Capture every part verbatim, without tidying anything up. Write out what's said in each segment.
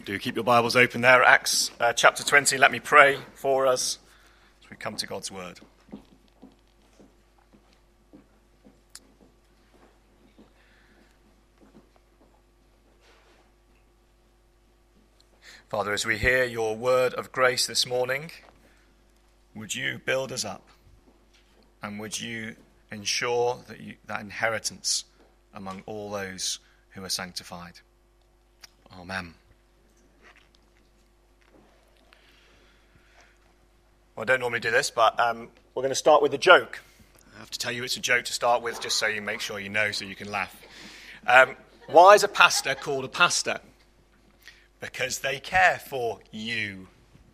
Do keep your Bibles open there, Acts uh, chapter twenty. Let me pray for us as we come to God's word. Father, as we hear your word of grace this morning, would you build us up and would you ensure that, you, that inheritance among all those who are sanctified? Amen. Well, I don't normally do this, but um, we're going to start with a joke. I have to tell you it's a joke to start with, just so you make sure you know, so you can laugh. Um, why is a pastor called a pastor? Because they care for you.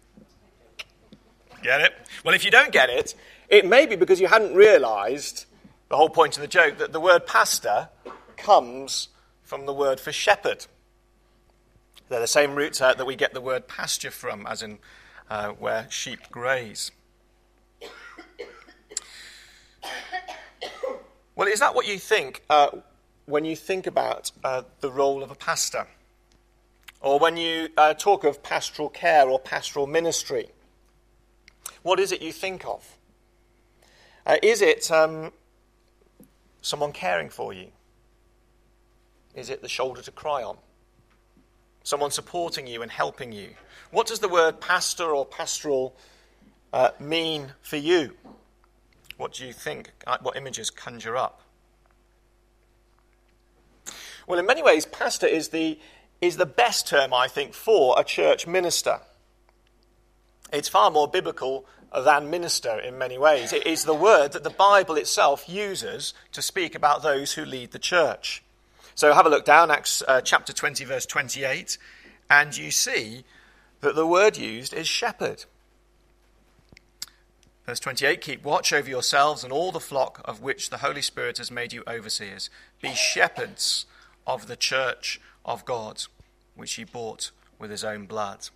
Get it? Well, if you don't get it, it may be because you hadn't realised the whole point of the joke, that the word pastor comes from the word for shepherd. They're the same roots uh, that we get the word pasture from, as in uh, where sheep graze. Well, is that what you think uh, when you think about uh, the role of a pastor? Or when you uh, talk of pastoral care or pastoral ministry? What is it you think of? Uh, is it um, someone caring for you? Is it the shoulder to cry on? Someone supporting you and helping you? What does the word pastor or pastoral uh, mean for you? What do you think? What images conjure up? Well, in many ways, pastor is the is the best term, I think, for a church minister. It's far more biblical than minister in many ways. It is the word that the Bible itself uses to speak about those who lead the church. So have a look down, Acts uh, chapter twenty, verse twenty-eight, and you see that the word used is shepherd. Verse twenty-eight, keep watch over yourselves and all the flock of which the Holy Spirit has made you overseers. Be shepherds of the church of God, which he bought with his own blood.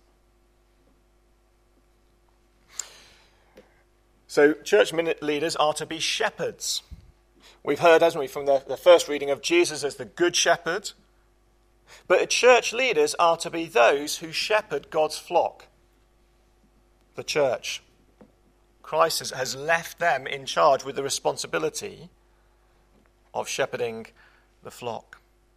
So church leaders are to be shepherds. We've heard, haven't we, from the, the first reading of Jesus as the good shepherd. But church leaders are to be those who shepherd God's flock, the church. Christ has, has left them in charge with the responsibility of shepherding the flock.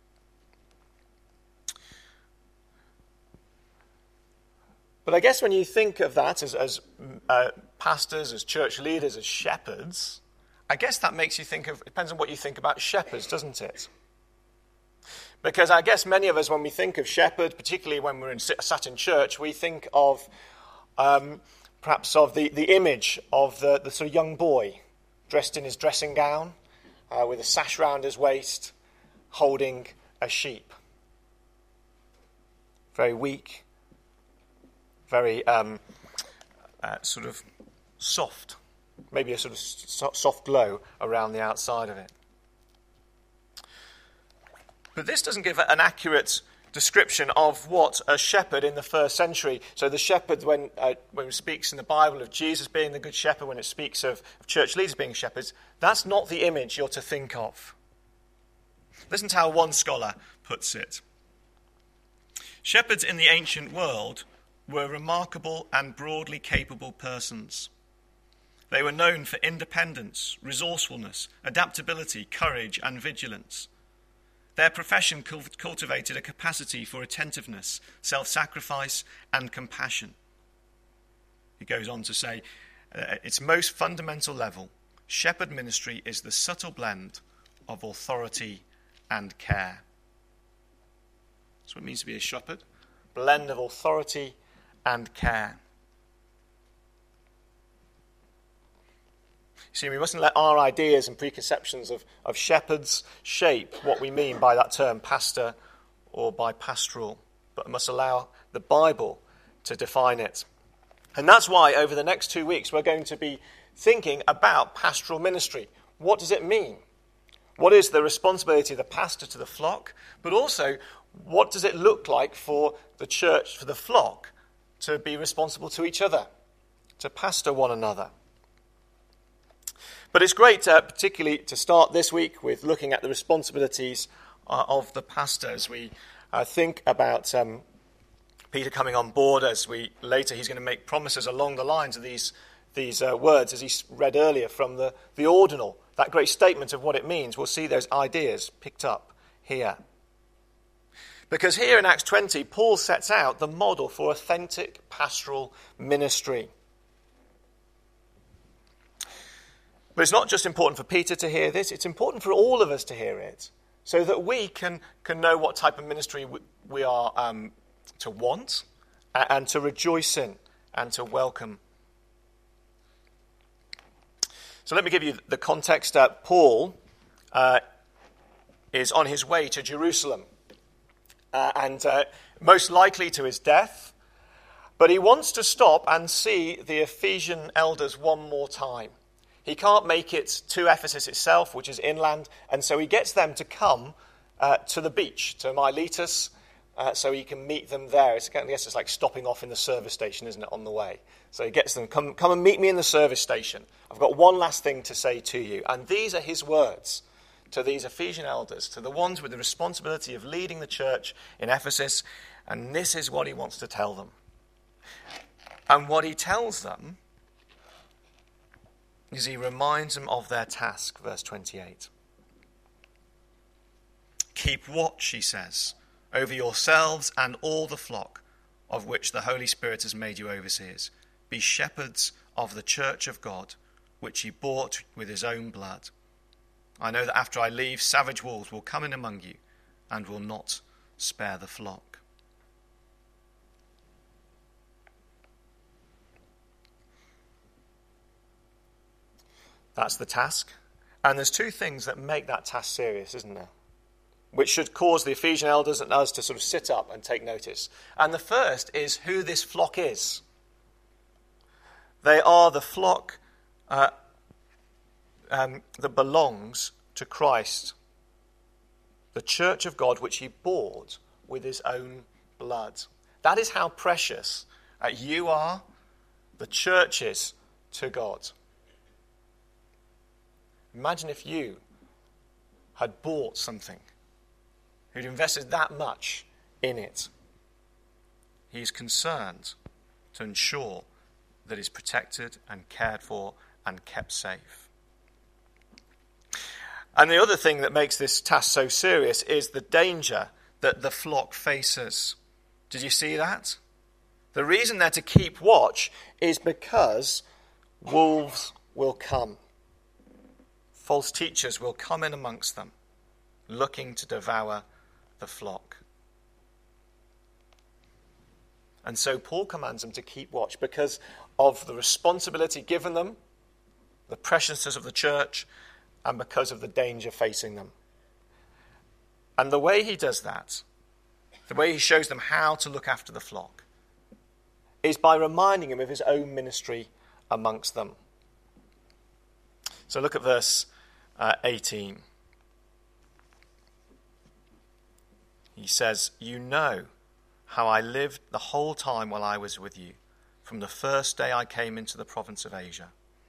But I guess when you think of that as, as uh, pastors, as church leaders, as shepherds, I guess that makes you think of, it depends on what you think about shepherds, doesn't it? Because I guess many of us, when we think of shepherd, particularly when we're in, sat in church, we think of um, perhaps of the, the image of the, the sort of young boy dressed in his dressing gown, uh, with a sash round his waist, holding a sheep. Very weak. Very um, uh, sort of soft, maybe a sort of so- soft glow around the outside of it. But this doesn't give an accurate description of what a shepherd in the first century. So the shepherd, when uh, when it speaks in the Bible of Jesus being the good shepherd, when it speaks of, of church leaders being shepherds, that's not the image you're to think of. Listen to how one scholar puts it. Shepherds in the ancient world were remarkable and broadly capable persons. They were known for independence, resourcefulness, adaptability, courage, and vigilance. Their profession cultivated a capacity for attentiveness, self-sacrifice, and compassion. He goes on to say, at its most fundamental level, shepherd ministry is the subtle blend of authority and care. That's what it means to be a shepherd. Blend of authority and care. See, we mustn't let our ideas and preconceptions of, of shepherds shape what we mean by that term pastor or by pastoral, but must allow the Bible to define it. And that's why over the next two weeks we're going to be thinking about pastoral ministry. What does it mean? What is the responsibility of the pastor to the flock? But also, what does it look like for the church, for the flock, to be responsible to each other, to pastor one another? But it's great, uh, particularly to start this week with looking at the responsibilities uh, of the pastor as we uh, think about um, Peter coming on board, as we later he's going to make promises along the lines of these, these uh, words, as he read earlier from the, the ordinal, that great statement of what it means. We'll see those ideas picked up here. Because here in Acts twenty, Paul sets out the model for authentic pastoral ministry. But it's not just important for Peter to hear this, it's important for all of us to hear it, so that we can, can know what type of ministry we, we are um, to want and, and to rejoice in and to welcome. So let me give you the context. Uh, Paul uh, is on his way to Jerusalem, uh, and uh, most likely to his death, but he wants to stop and see the Ephesian elders one more time. He can't make it to Ephesus itself, which is inland, and so he gets them to come uh, to the beach, to Miletus, uh, so he can meet them there. It's, I guess it's like stopping off in the service station, isn't it, on the way? So he gets them, come, come and meet me in the service station. I've got one last thing to say to you. And these are his words to these Ephesian elders, to the ones with the responsibility of leading the church in Ephesus, and this is what he wants to tell them. And what he tells them is he reminds them of their task, verse twenty-eight. Keep watch, he says, over yourselves and all the flock of which the Holy Spirit has made you overseers. Be shepherds of the church of God, which he bought with his own blood. I know that after I leave, savage wolves will come in among you and will not spare the flock. That's the task. And there's two things that make that task serious, isn't there? Which should cause the Ephesian elders and us to sort of sit up and take notice. And the first is who this flock is. They are the flock uh, um, that belongs to Christ, the church of God, which he bought with his own blood. That is how precious uh, you are, the church is, to God. Imagine if you had bought something, who'd invested that much in it. He is concerned to ensure that it's protected and cared for and kept safe. And the other thing that makes this task so serious is the danger that the flock faces. Did you see that? The reason they're to keep watch is because wolves will come. False teachers will come in amongst them, looking to devour the flock. And so Paul commands them to keep watch because of the responsibility given them, the preciousness of the church, and because of the danger facing them. And the way he does that, the way he shows them how to look after the flock, is by reminding them of his own ministry amongst them. So look at verse uh, eighteen. He says, "You know how I lived the whole time while I was with you, from the first day I came into the province of Asia."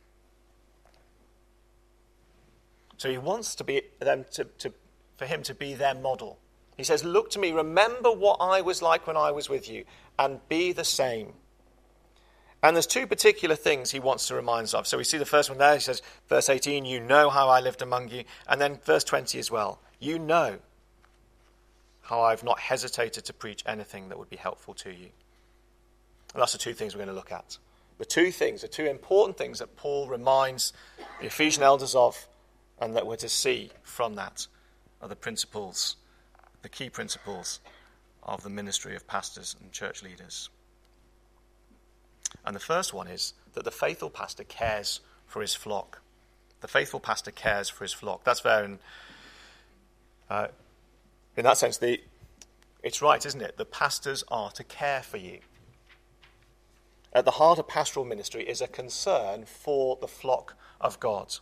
So he wants to be them to, to for him to be their model. He says, "Look to me, remember what I was like when I was with you, and be the same." And there's two particular things he wants to remind us of. So we see the first one there. He says, verse eighteen, "You know how I lived among you." And then verse twenty as well. "You know how I've not hesitated to preach anything that would be helpful to you." And that's the two things we're going to look at. The two things, the two important things that Paul reminds the Ephesian elders of, and that we're to see from that, are the principles, the key principles of the ministry of pastors and church leaders. And the first one is that the faithful pastor cares for his flock. The faithful pastor cares for his flock. That's there in, uh, in that sense, the, it's right, isn't it? The pastors are to care for you. At the heart of pastoral ministry is a concern for the flock of God.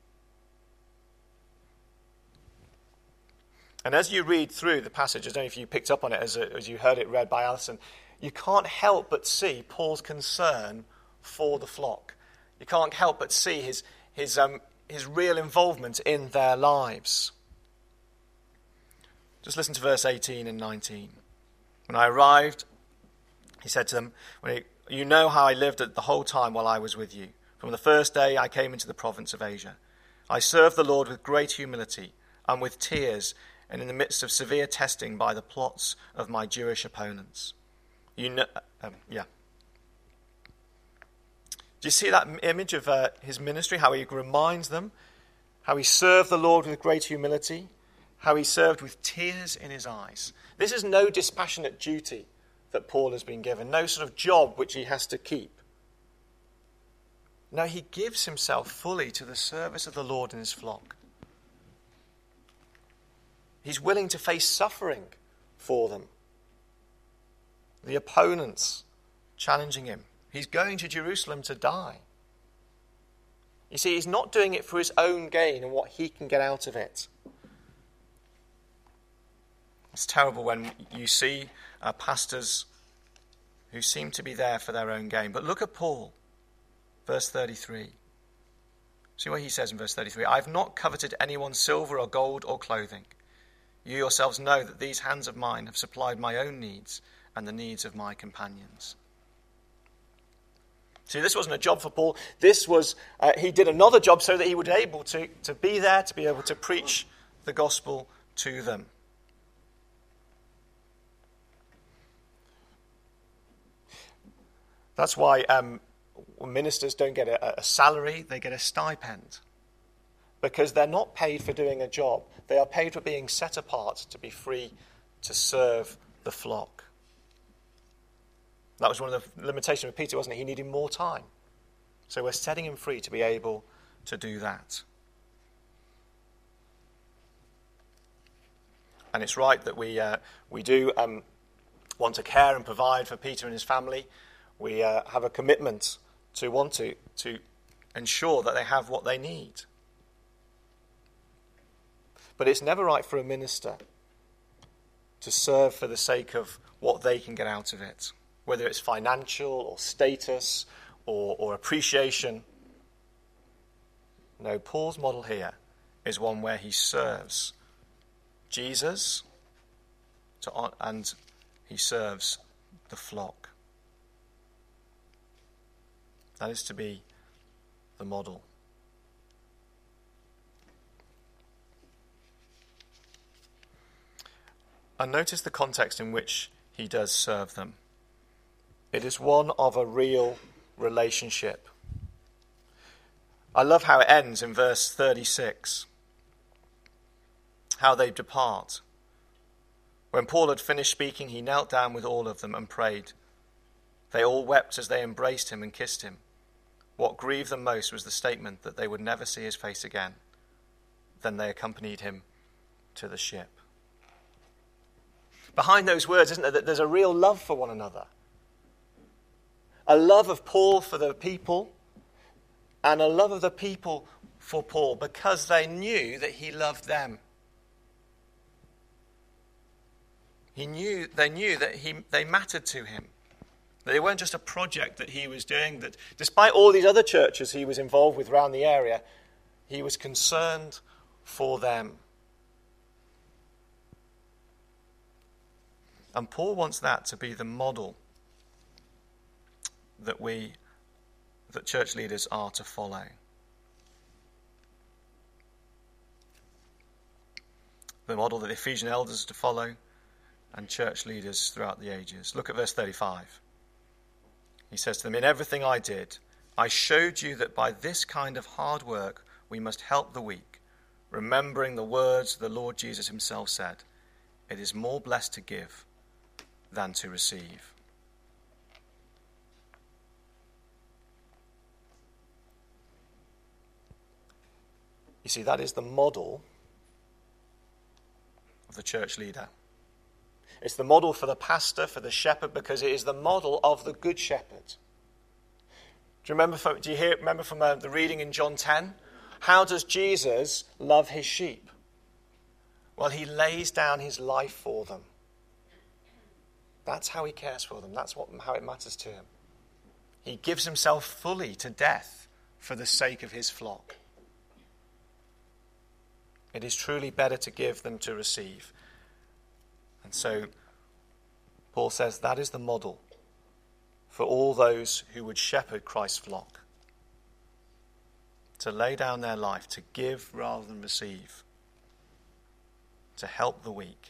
And as you read through the passage, I don't know if you picked up on it as, as you heard it read by Alison, you can't help but see Paul's concern for the flock. You can't help but see his, his, um, his real involvement in their lives. Just listen to verse eighteen and nineteen. "When I arrived, He said to them, when he, you know how I lived the whole time while I was with you. From the first day I came into the province of Asia. I served the Lord with great humility and with tears, and in the midst of severe testing by the plots of my Jewish opponents. You know, um, yeah. Do you see that image of uh, his ministry, how he reminds them, how he served the Lord with great humility, how he served with tears in his eyes? This is no dispassionate duty that Paul has been given, no sort of job which he has to keep. No, he gives himself fully to the service of the Lord and his flock. He's willing to face suffering for them. The opponents challenging him. He's going to Jerusalem to die. You see, he's not doing it for his own gain and what he can get out of it. It's terrible when you see uh, pastors who seem to be there for their own gain. But look at Paul, verse thirty-three. See what he says in verse thirty-three. I have not coveted anyone's silver or gold or clothing. You yourselves know that these hands of mine have supplied my own needs and the needs of my companions. See, this wasn't a job for Paul. This was, uh, he did another job so that he would be able to, to be there, to be able to preach the gospel to them. That's why um, ministers don't get a, a salary, they get a stipend. Because they're not paid for doing a job. They are paid for being set apart to be free to serve the flock. That was one of the limitations of Peter, wasn't it? He needed more time. So we're setting him free to be able to do that. And it's right that we uh, we do um, want to care and provide for Peter and his family. We uh, have a commitment to want to, to ensure that they have what they need. But it's never right for a minister to serve for the sake of what they can get out of it, whether it's financial or status or, or appreciation. No, Paul's model here is one where he serves Jesus to, and he serves the flock. That is to be the model. And notice the context in which he does serve them. It is one of a real relationship. I love how it ends in verse thirty-six. How they depart. When Paul had finished speaking, he knelt down with all of them and prayed. They all wept as they embraced him and kissed him. What grieved them most was the statement that they would never see his face again. Then they accompanied him to the ship. Behind those words, isn't there, that there's a real love for one another. A love of Paul for the people, and a love of the people for Paul, because they knew that he loved them. He knew, they knew that he, they mattered to him. That they weren't just a project that he was doing, that despite all these other churches he was involved with around the area, he was concerned for them. And Paul wants that to be the model that we, that church leaders are to follow. The model that the Ephesian elders are to follow, and church leaders throughout the ages. Look at verse thirty-five. He says to them, in everything I did, I showed you that by this kind of hard work we must help the weak, remembering the words the Lord Jesus himself said, it is more blessed to give than to receive. You see, that is the model of the church leader. It's the model for the pastor, for the shepherd, because it is the model of the good shepherd. Do you remember? From, do you hear? Remember from uh, the reading in John ten? How does Jesus love his sheep? Well, he lays down his life for them. That's how he cares for them. That's what how it matters to him. He gives himself fully to death for the sake of his flock. It is truly better to give than to receive. And so Paul says that is the model for all those who would shepherd Christ's flock. To lay down their life, to give rather than receive, to help the weak.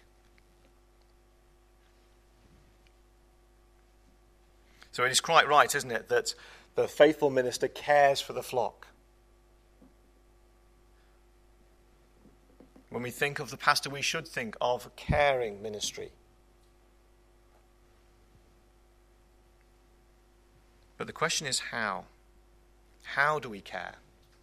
So it is quite right, isn't it, that the faithful minister cares for the flock. When we think of the pastor, we should think of a caring ministry. But the question is how? How do we care?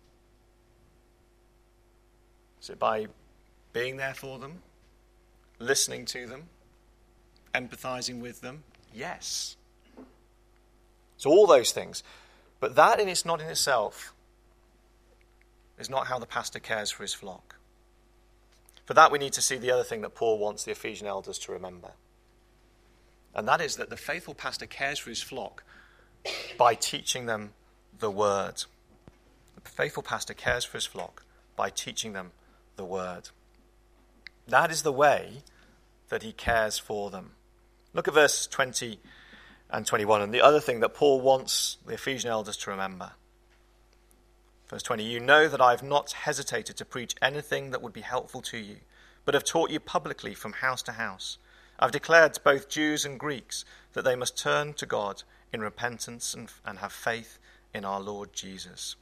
Is it by being there for them? Listening to them? Empathizing with them? Yes. So all those things. But that in it's not in itself is not how the pastor cares for his flock. For that we need to see the other thing that Paul wants the Ephesian elders to remember. And that is that the faithful pastor cares for his flock by teaching them the word. The faithful pastor cares for his flock by teaching them the word. That is the way that he cares for them. Look at verse twenty and twenty-one, and the other thing that Paul wants the Ephesian elders to remember. Verse twenty, you know that I have not hesitated to preach anything that would be helpful to you, but have taught you publicly from house to house. I've declared to both Jews and Greeks that they must turn to God in repentance and, and have faith in our Lord Jesus.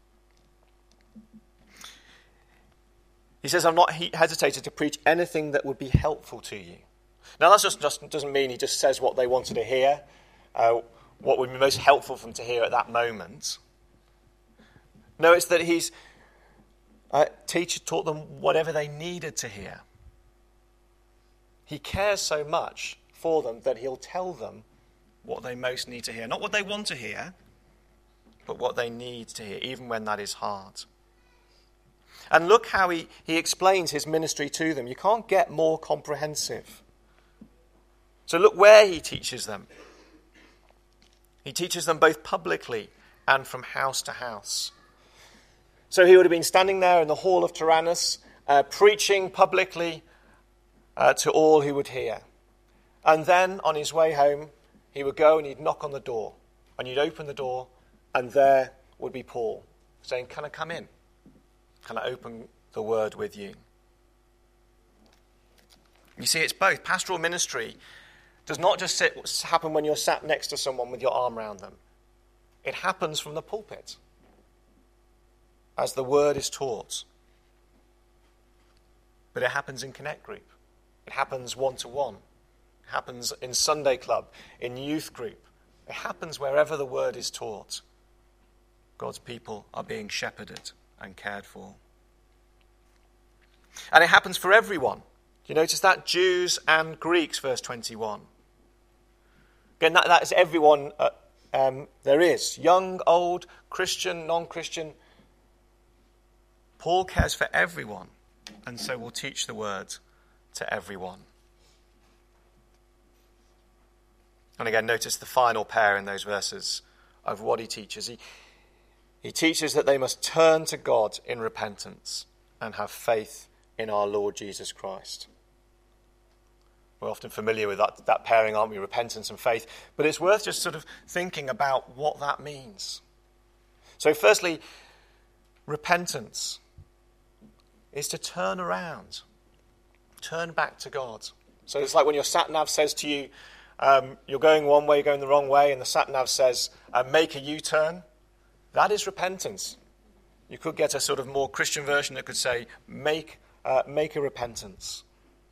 He says, I've not hesitated to preach anything that would be helpful to you. Now, that just, just doesn't mean he just says what they wanted to hear, uh, what would be most helpful for them to hear at that moment. No, it's that he's uh, teacher taught them whatever they needed to hear. He cares so much for them that he'll tell them what they most need to hear. Not what they want to hear, but what they need to hear, even when that is hard. And look how he, he explains his ministry to them. You can't get more comprehensive. So look where he teaches them. He teaches them both publicly and from house to house. So he would have been standing there in the hall of Tyrannus, uh, preaching publicly uh, to all who would hear. And then on his way home, he would go and he'd knock on the door. And you'd open the door, and there would be Paul saying, can I come in? Can I open the word with you? You see, it's both. Pastoral ministry does not just sit, happen when you're sat next to someone with your arm around them. It happens from the pulpit as the word is taught. But it happens in Connect Group. It happens one-to-one. It happens in Sunday Club, in youth group. It happens wherever the word is taught. God's people are being shepherded and cared for. And it happens for everyone. Do you notice that? Jews and Greeks, verse twenty-one. Again, that, that is everyone uh, um, there is. Young, old, Christian, non-Christian. Paul cares for everyone, and so will teach the word to everyone. And again, notice the final pair in those verses of what he teaches. He, he teaches that they must turn to God in repentance and have faith in our Lord Jesus Christ. We're often familiar with that, that pairing, aren't we? Repentance and faith. But it's worth just sort of thinking about what that means. So firstly, repentance is to turn around. Turn back to God. So it's like when your sat-nav says to you, um, you're going one way, you're going the wrong way, and the sat-nav says, uh, make a U-turn. That is repentance. You could get a sort of more Christian version that could say, make, uh, make a repentance.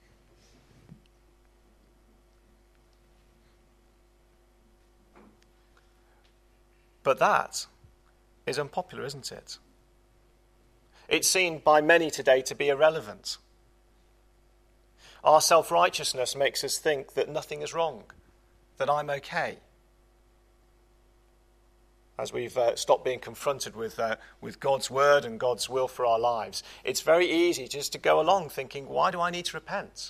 But that is unpopular, isn't it? It's seen by many today to be irrelevant. Our self-righteousness makes us think that nothing is wrong, that I'm okay. As we've uh, stopped being confronted with uh, with God's word and God's will for our lives, it's very easy just to go along thinking, why do I need to repent?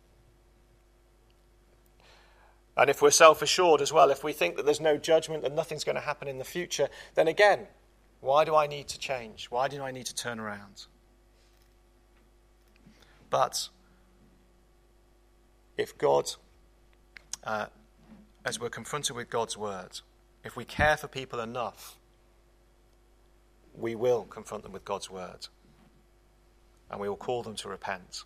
And if we're self-assured as well, if we think that there's no judgment and nothing's going to happen in the future, then again, why do I need to change? Why do I need to turn around? But if God uh, as we're confronted with God's word, if we care for people enough, we will confront them with God's word. And we will call them to repent.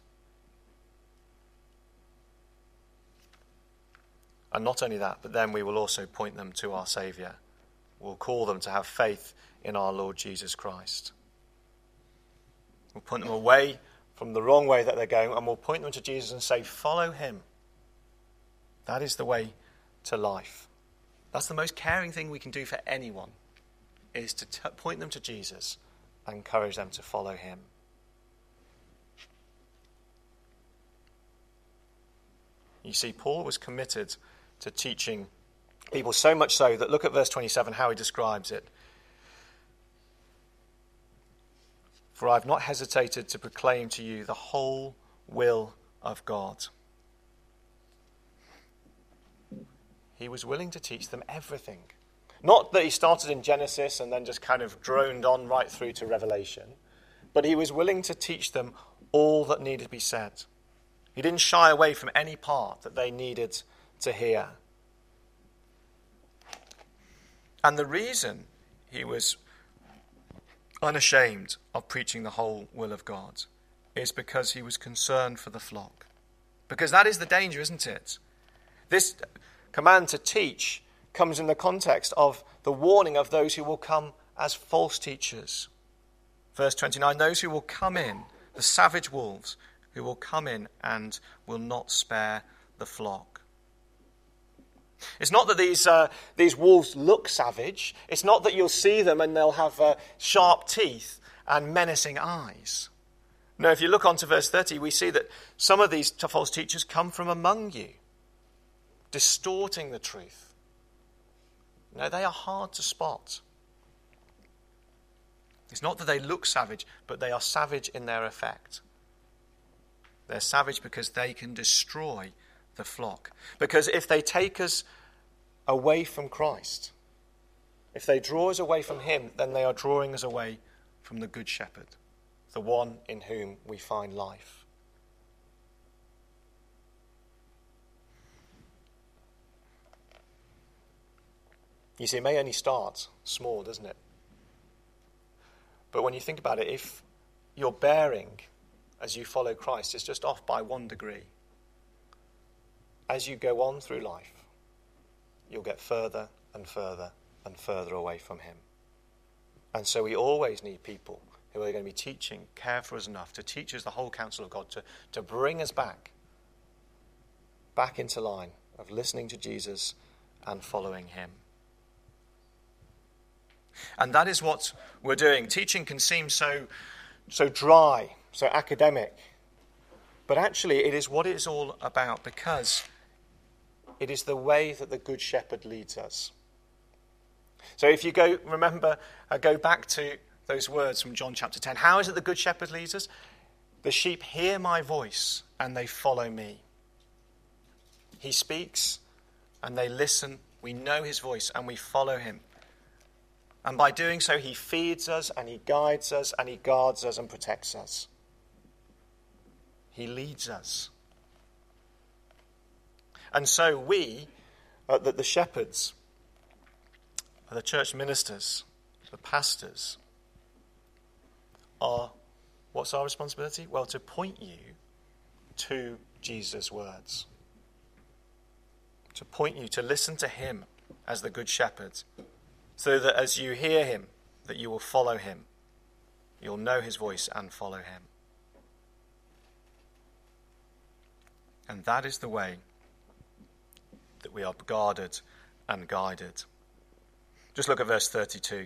And not only that, but then we will also point them to our Saviour. We'll call them to have faith in our Lord Jesus Christ. We'll point them away from the wrong way that they're going, and we'll point them to Jesus and say, follow him. That is the way to life. That's the most caring thing we can do for anyone, is to t- point them to Jesus and encourage them to follow him. You see, Paul was committed to teaching people, so much so that, look at verse twenty-seven, how he describes it. For I have not hesitated to proclaim to you the whole will of God. He was willing to teach them everything. Not that he started in Genesis and then just kind of droned on right through to Revelation, but he was willing to teach them all that needed to be said. He didn't shy away from any part that they needed to hear. And the reason he was unashamed of preaching the whole will of God is because he was concerned for the flock. Because that is the danger, isn't it? This command to teach comes in the context of the warning of those who will come as false teachers. Verse twenty-nine, those who will come in, the savage wolves, who will come in and will not spare the flock. It's not that these uh, these wolves look savage. It's not that you'll see them and they'll have uh, sharp teeth and menacing eyes. No, if you look on to verse thirty, we see that some of these false teachers come from among you, distorting the truth. No, they are hard to spot. It's not that they look savage, but they are savage in their effect. They're savage because they can destroy the flock. Because if they take us away from Christ, if they draw us away from him, then they are drawing us away from the Good Shepherd, the one in whom we find life. You see, it may only start small, doesn't it? But when you think about it, if your bearing as you follow Christ is just off by one degree, as you go on through life, you'll get further and further and further away from him. And so we always need people who are going to be teaching, care for us enough to teach us the whole counsel of God, to, to bring us back, back into line of listening to Jesus and following him. And that is what we're doing. Teaching can seem so, so dry, so academic. But actually it is what it is all about, because it is the way that the Good Shepherd leads us. So if you go, remember, uh, go back to those words from John chapter ten. How is it the Good Shepherd leads us? The sheep hear my voice and they follow me. He speaks and they listen. We know his voice and we follow him. And by doing so, he feeds us and he guides us and he guards us and protects us. He leads us. And so we, uh, the, the shepherds, the church ministers, the pastors, are, what's our responsibility? Well, to point you to Jesus' words. To point you to listen to him as the Good Shepherd, so that as you hear him, that you will follow him. You'll know his voice and follow him. And that is the way that we are guarded and guided. Just look at verse thirty-two.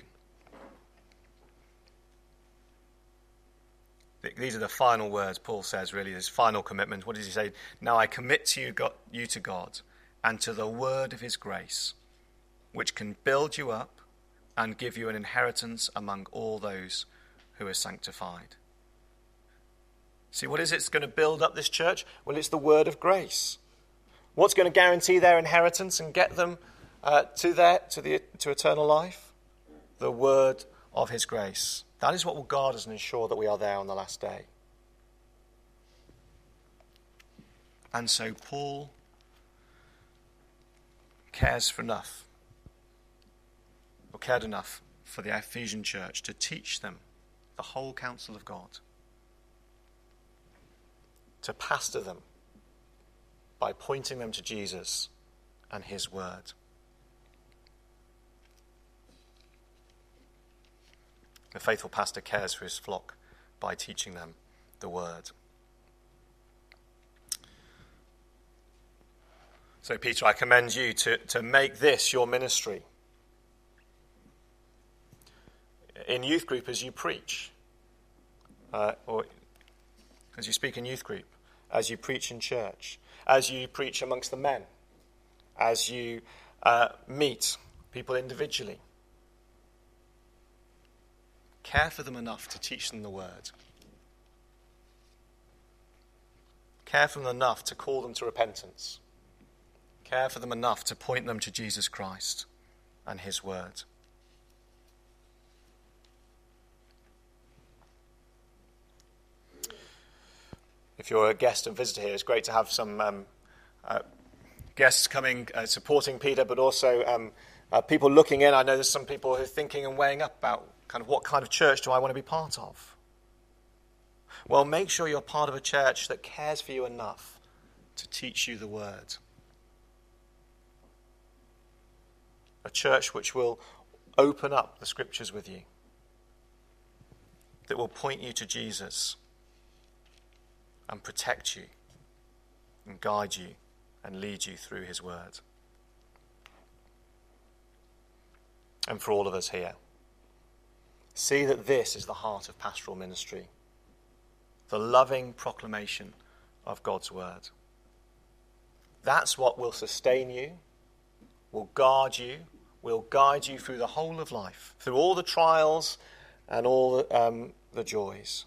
These are the final words Paul says, really, his final commitment. What does he say? Now I commit to you, God, you to God and to the word of his grace, which can build you up and give you an inheritance among all those who are sanctified. See, what is it that's going to build up this church? Well, it's the word of grace. What's going to guarantee their inheritance and get them uh, to their to the to eternal life? The word of his grace. That is what will guard us and ensure that we are there on the last day. And so Paul cares for enough, or cared enough for the Ephesian church to teach them the whole counsel of God, to pastor them by pointing them to Jesus and his word. The faithful pastor cares for his flock by teaching them the word. So, Peter, I commend you to, to make this your ministry. In youth group as you preach, uh, or as you speak in youth group, as you preach in church, as you preach amongst the men, as you uh, meet people individually. Care for them enough to teach them the word. Care for them enough to call them to repentance. Care for them enough to point them to Jesus Christ and his word. If you're a guest and visitor here, it's great to have some um, uh, guests coming, uh, supporting Peter, but also um, uh, people looking in. I know there's some people who are thinking and weighing up about kind of what kind of church do I want to be part of? Well, make sure you're part of a church that cares for you enough to teach you the word. A church which will open up the scriptures with you, that will point you to Jesus and protect you and guide you and lead you through his word. And for all of us here, see that this is the heart of pastoral ministry, the loving proclamation of God's word. That's what will sustain you, will guard you, will guide you through the whole of life, through all the trials and all the, um, the joys.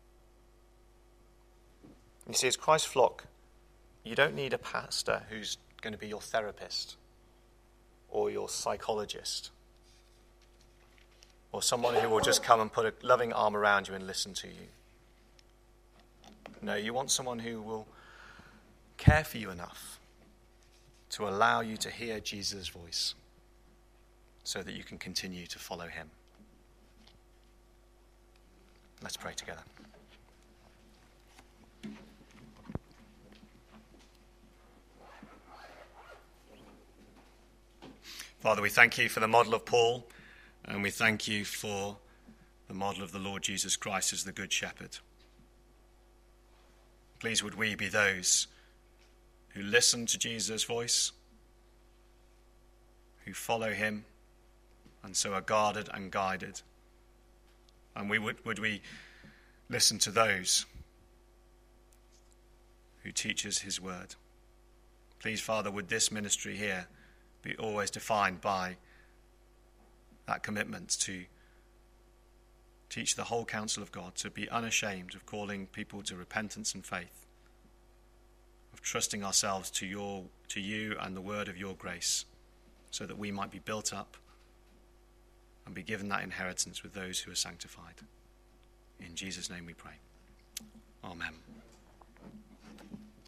You see, as Christ's flock, you don't need a pastor who's going to be your therapist or your psychologist or someone who will just come and put a loving arm around you and listen to you. No, you want someone who will care for you enough to allow you to hear Jesus' voice so that you can continue to follow him. Let's pray together. Father, we thank you for the model of Paul, and we thank you for the model of the Lord Jesus Christ as the Good Shepherd. Please would we be those who listen to Jesus' voice, who follow him, and so are guarded and guided. And we would, would we listen to those who teaches his word. Please, Father, would this ministry here be always defined by that commitment to teach the whole counsel of God, to be unashamed of calling people to repentance and faith, of trusting ourselves to your to you and the word of your grace, so that we might be built up and be given that inheritance with those who are sanctified. In Jesus' name we pray. Amen.